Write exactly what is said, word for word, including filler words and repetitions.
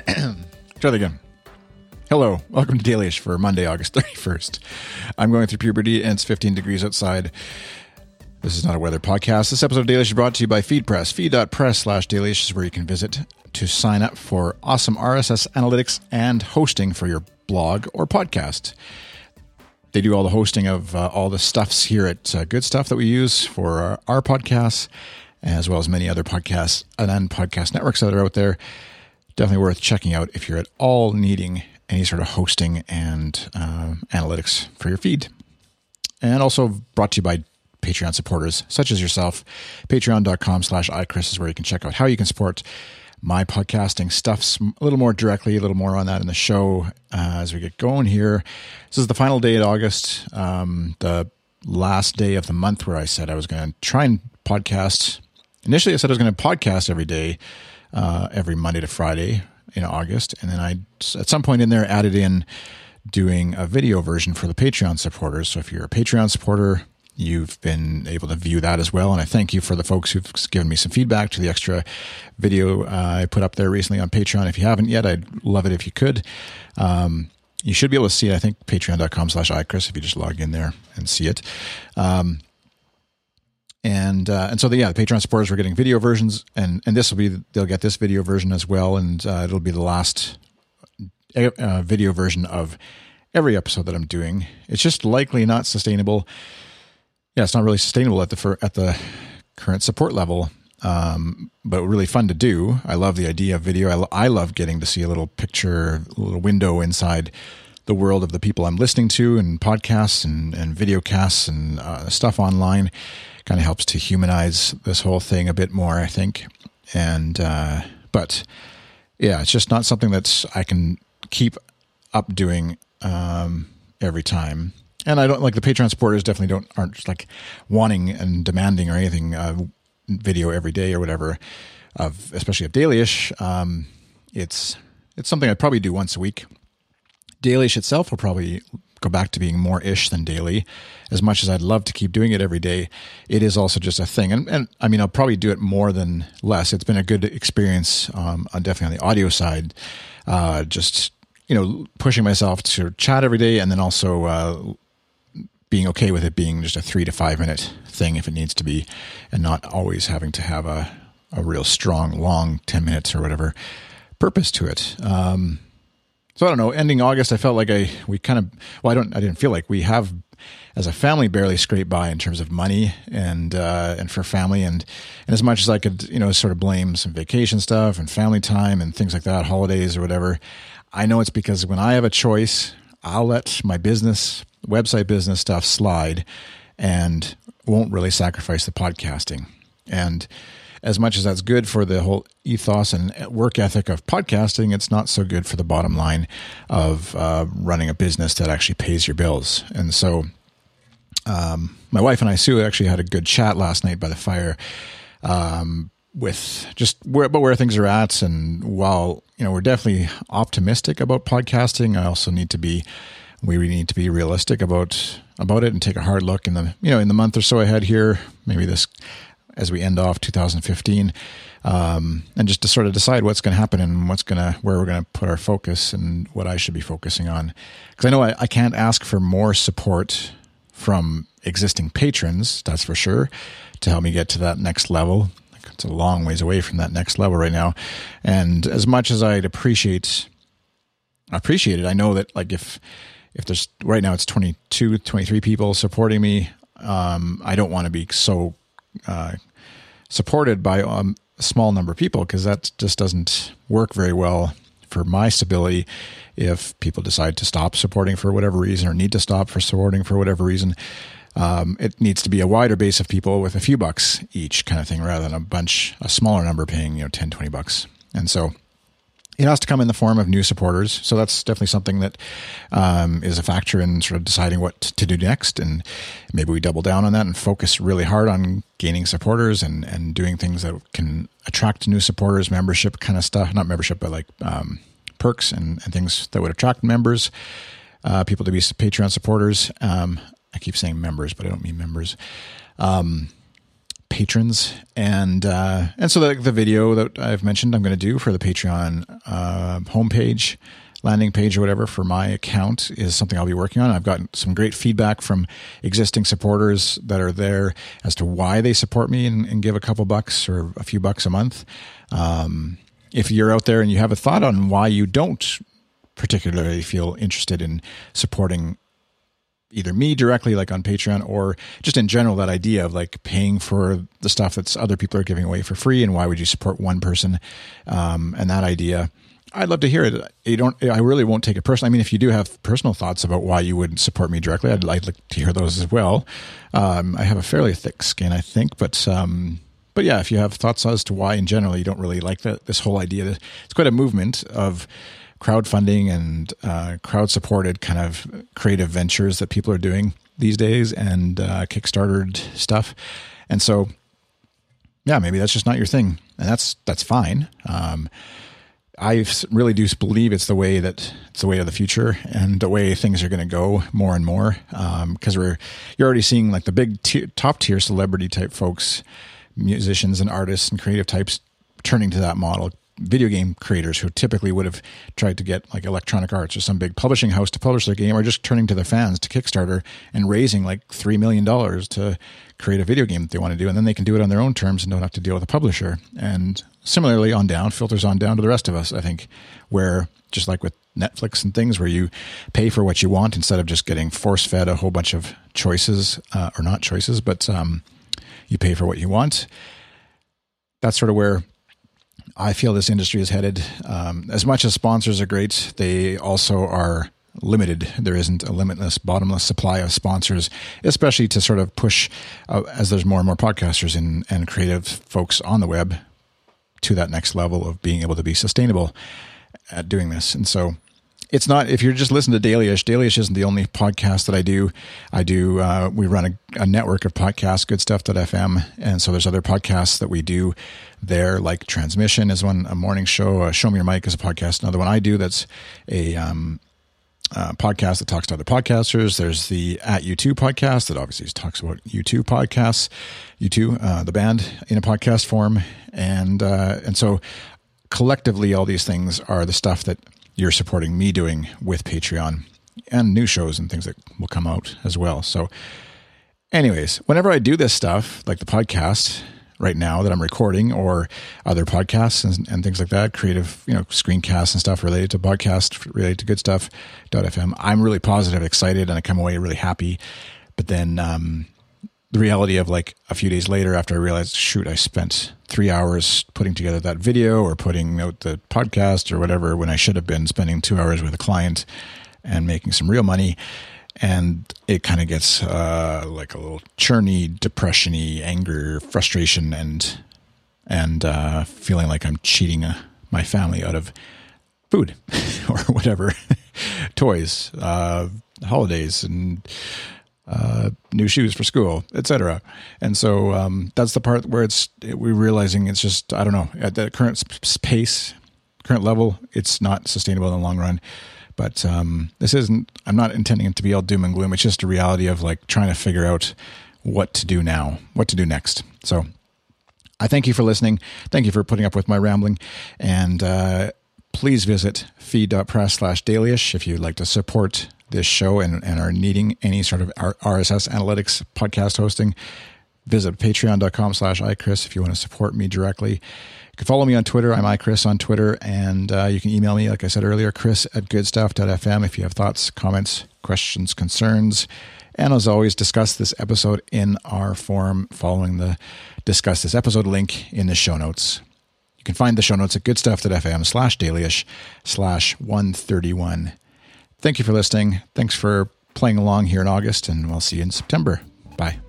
Try that again. Hello, welcome to Dailyish for Monday, August thirty-first. I'm going through puberty and it's fifteen degrees outside. This is not a weather podcast. This episode of Dailyish is brought to you by FeedPress. Feed.press slash Dailyish is where you can visit to sign up for awesome R S S analytics and hosting for your blog or podcast. They do all the hosting of uh, all the stuffs here at uh, Good Stuff that we use for our, our podcasts, as well as many other podcasts and podcast networks that are out there. Definitely worth checking out if you're at all needing any sort of hosting and uh, analytics for your feed. And also brought to you by Patreon supporters such as yourself. Patreon.com slash iChris is where you can check out how you can support my podcasting stuffs a little more directly, a little more on that in the show uh, as we get going here. This is the final day of August, um, the last day of the month where I said I was going to try and podcast. Initially, I said I was going to podcast every day, uh, every Monday to Friday in August. And then I, at some point in there, added in doing a video version for the Patreon supporters. So if you're a Patreon supporter, you've been able to view that as well. And I thank you for the folks who've given me some feedback to the extra video uh, I put up there recently on Patreon. If you haven't yet, I'd love it if you could. Um, you should be able to see it, I think, patreon.com slash iChris if you just log in there and see it. Um, and uh, and so, the, yeah, the Patreon supporters were getting video versions, and, and this will be, they'll get this video version as well, and uh, it'll be the last uh, video version of every episode that I'm doing. It's just likely not sustainable. Yeah, it's not really sustainable at the at the current support level, um, but really fun to do. I love the idea of video. I, lo- I love getting to see a little picture, a little window inside the world of the people I'm listening to, and podcasts and, and video casts and uh, stuff online. Kind of helps to humanize this whole thing a bit more, I think. And uh, but yeah, it's just not something that I can keep up doing um, every time. And I don't like the Patreon supporters definitely don't aren't just like wanting and demanding or anything uh, video every day or whatever of especially of Dailyish. Um, it's it's something I'd probably do once a week. Dailyish itself will probably go back to being more ish than daily. As much as I'd love to keep doing it every day, it is also just a thing. And, and I mean, I'll probably do it more than less. It's been a good experience, um, on definitely on the audio side. Uh, just you know, pushing myself to chat every day, and then also. Uh, being okay with it being just a three to five minute thing if it needs to be, and not always having to have a, a real strong, long ten minutes or whatever purpose to it. Um, so I don't know, ending August, I felt like I, we kind of, well, I don't, I didn't feel like we have as a family barely scraped by in terms of money and, uh, and for family. And, and as much as I could, you know, sort of blame some vacation stuff and family time and things like that, holidays or whatever, I know it's because when I have a choice, I'll let my business website business stuff slide and won't really sacrifice the podcasting. And as much as that's good for the whole ethos and work ethic of podcasting, it's not so good for the bottom line of uh, running a business that actually pays your bills. And so um, my wife and I, Sue, actually had a good chat last night by the fire um, with just where, about where things are at. And while, you know, we're definitely optimistic about podcasting, I also need to be We need to be realistic about about it and take a hard look in the you know in the month or so ahead here, maybe this as we end off two thousand fifteen, um, and just to sort of decide what's going to happen and what's going to where we're going to put our focus and what I should be focusing on. Because I know I, I can't ask for more support from existing patrons, that's for sure, to help me get to that next level. It's a long ways away from that next level right now, and as much as I'd appreciate appreciate it, I know that like if If there's right now it's twenty-two, twenty-three people supporting me, um, I don't want to be so uh, supported by um, a small number of people, because that just doesn't work very well for my stability. If people decide to stop supporting for whatever reason, or need to stop for supporting for whatever reason, um, it needs to be a wider base of people with a few bucks each kind of thing, rather than a bunch, a smaller number paying, you know, ten, twenty bucks. And so it has to come in the form of new supporters. So that's definitely something that um, is a factor in sort of deciding what to do next. And maybe we double down on that and focus really hard on gaining supporters and, and doing things that can attract new supporters, membership kind of stuff, not membership, but like um, perks and, and things that would attract members, uh, people to be Patreon supporters. Um, I keep saying members, but I don't mean members. Um, patrons. And uh, and so the, the video that I've mentioned I'm going to do for the Patreon uh, homepage, landing page or whatever for my account is something I'll be working on. I've gotten some great feedback from existing supporters that are there as to why they support me and, and give a couple bucks or a few bucks a month. Um, if you're out there and you have a thought on why you don't particularly feel interested in supporting either me directly, like on Patreon, or just in general, that idea of like paying for the stuff that's other people are giving away for free, and why would you support one person? Um, and that idea, I'd love to hear it. You don't, I really won't take it personally. I mean, if you do have personal thoughts about why you would support me directly, I'd like to hear those as well. Um, I have a fairly thick skin, I think, but, um, but yeah, if you have thoughts as to why in general you don't really like that, this whole idea, that it's quite a movement of crowdfunding and uh, crowd-supported kind of creative ventures that people are doing these days, and uh, Kickstartered stuff. And so, yeah, maybe that's just not your thing, and that's that's fine. Um, I really do believe it's the way that it's the way of the future, and the way things are going to go more and more. Because um, we're you're already seeing like the big tier, top tier celebrity type folks, musicians and artists and creative types turning to that model. Video game creators who typically would have tried to get like Electronic Arts or some big publishing house to publish their game are just turning to their fans to Kickstarter and raising like three million dollars to create a video game that they want to do. And then they can do it on their own terms and don't have to deal with a publisher. And similarly on down, filters on down to the rest of us, I think, where just like with Netflix and things where you pay for what you want instead of just getting force fed a whole bunch of choices, uh, or not choices, but um, you pay for what you want. That's sort of where I feel this industry is headed. Um, as much as sponsors are great, they also are limited. There isn't a limitless, bottomless supply of sponsors, especially to sort of push, uh, as there's more and more podcasters and, and creative folks on the web, to that next level of being able to be sustainable at doing this. And so it's not, if you're just listening to Dailyish, Dailyish isn't the only podcast that I do. I do, uh, we run a, a network of podcasts, good stuff dot f m. And so there's other podcasts that we do there, like Transmission is one, a morning show. Uh, Show Me Your Mic is a podcast. Another one I do that's a, um, uh, podcast that talks to other podcasters. There's the At U two podcast that obviously talks about U two podcasts, U two, uh, the band in a podcast form. And, uh, and so collectively, all these things are the stuff that you're supporting me doing with Patreon, and new shows and things that will come out as well. So anyways, whenever I do this stuff, like the podcast right now that I'm recording, or other podcasts and, and things like that, creative, you know, screencasts and stuff related to podcast, related to good stuff dot f m, I'm really positive, excited, and I come away really happy. But then um, the reality of like a few days later, after I realized, shoot, I spent three hours putting together that video or putting out the podcast or whatever, when I should have been spending two hours with a client and making some real money. And it kind of gets uh, like a little churny, depression-y, anger, frustration, and and uh, feeling like I'm cheating uh, my family out of food or whatever, toys, uh, holidays, and uh, new shoes for school, et cetera. And so um, that's the part where it's we're realizing it's just, I don't know, at the current pace, current level, it's not sustainable in the long run. But um, this isn't, I'm not intending it to be all doom and gloom. It's just a reality of like trying to figure out what to do now, what to do next. So I thank you for listening. Thank you for putting up with my rambling. And uh, please visit feed.press slash Dailyish if you'd like to support this show and, and are needing any sort of R S S analytics podcast hosting. Visit patreon.com slash iChris if you want to support me directly. You can follow me on Twitter. I'm iChris on Twitter. And uh, you can email me, like I said earlier, Chris at goodstuff dot f m if you have thoughts, comments, questions, concerns. And as always, discuss this episode in our forum following the Discuss This Episode link in the show notes. You can find the show notes at goodstuff.fm slash Dailyish slash 131. Thank you for listening. Thanks for playing along here in August, and we'll see you in September. Bye.